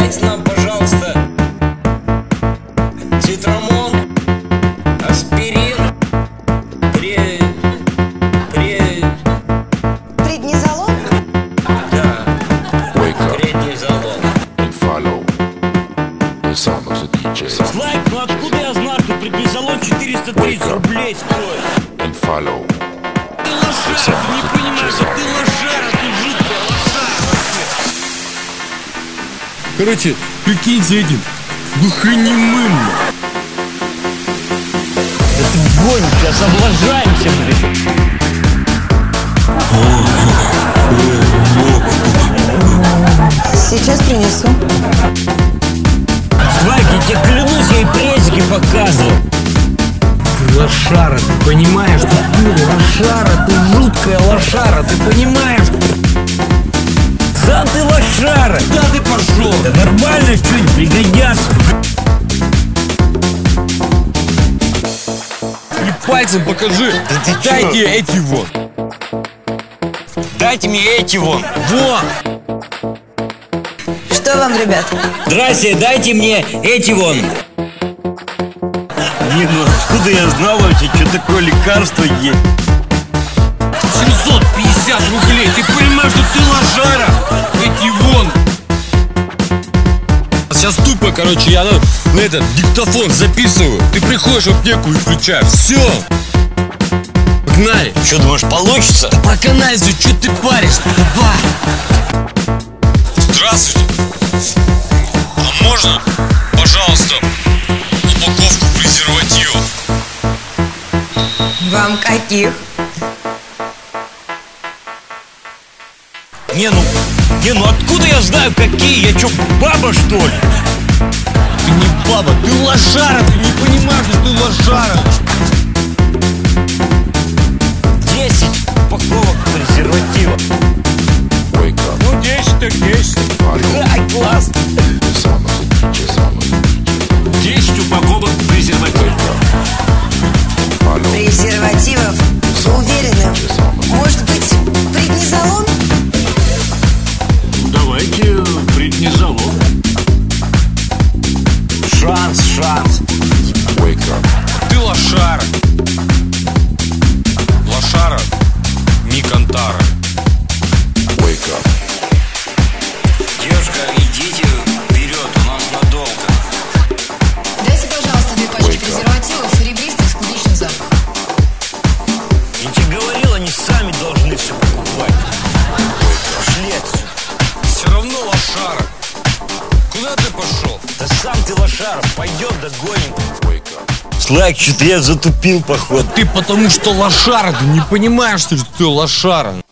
Дайте нам, пожалуйста, цитрамон, аспирин, преднизолон? Да, преднизолон. Слайк, ну откуда я знаю, что преднизолон 430 рублей стоит? Ты лошара, ты не понимаешь, что ты лошара, ты жуткая лошара вообще. Короче, прикиньте этим глухонемым. Да ты гонишь, сейчас облажаемся, блин. Сейчас принесу. Слайк, я тебе клянусь, я ей презики показывал. Ты лошара, ты понимаешь, что ты лошара, ты жуткая лошара, ты понимаешь? Сам ты лошара! Да ты пошел! Да нормально, что-нибудь пригодятся. И пальцем покажи! Да ты Дайте эти вот! Дайте мне эти вон! Вот! Что вам, ребят? Здрасте, дайте мне эти вон! Не, ну откуда я знал вообще, что такое лекарство есть? 750 рублей! Ты понимаешь, что ты лошара? Эти вон! Сейчас тупо, короче, я на этот диктофон записываю. Ты приходишь в аптеку и включаешь. Все! Погнали! Что, думаешь, получится? Да проканайся, что ты паришь? Давай! Здравствуйте! А можно, пожалуйста, упаковку презервативов? Вам каких? Не, ну откуда я знаю какие? Я что, баба что ли? Ты не баба, ты лошара! Ты не понимаешь, что ты лошара! 10 упаковок презерватива. Ну 10 так 10. Ай, класс. 10 упаковок презерватива. Презервативов? Уверены? Может быть, преднизолон? Давайте преднизолон. Шанс. Ты лошара! Лошара, не кантара. Девушка, идите вперед, у нас надолго. Дайте, пожалуйста, 2 пачки презервативов, серебристых с клубничным запахом. Я тебе говорил, они сами должны все покупать. Пошли отсюда. Все равно лошара. Куда ты пошел? Да сам ты лошара, пойдем догоним. Слайк, что-то я затупил, походу. Ты потому что лошара, ты не понимаешь, что ты лошара.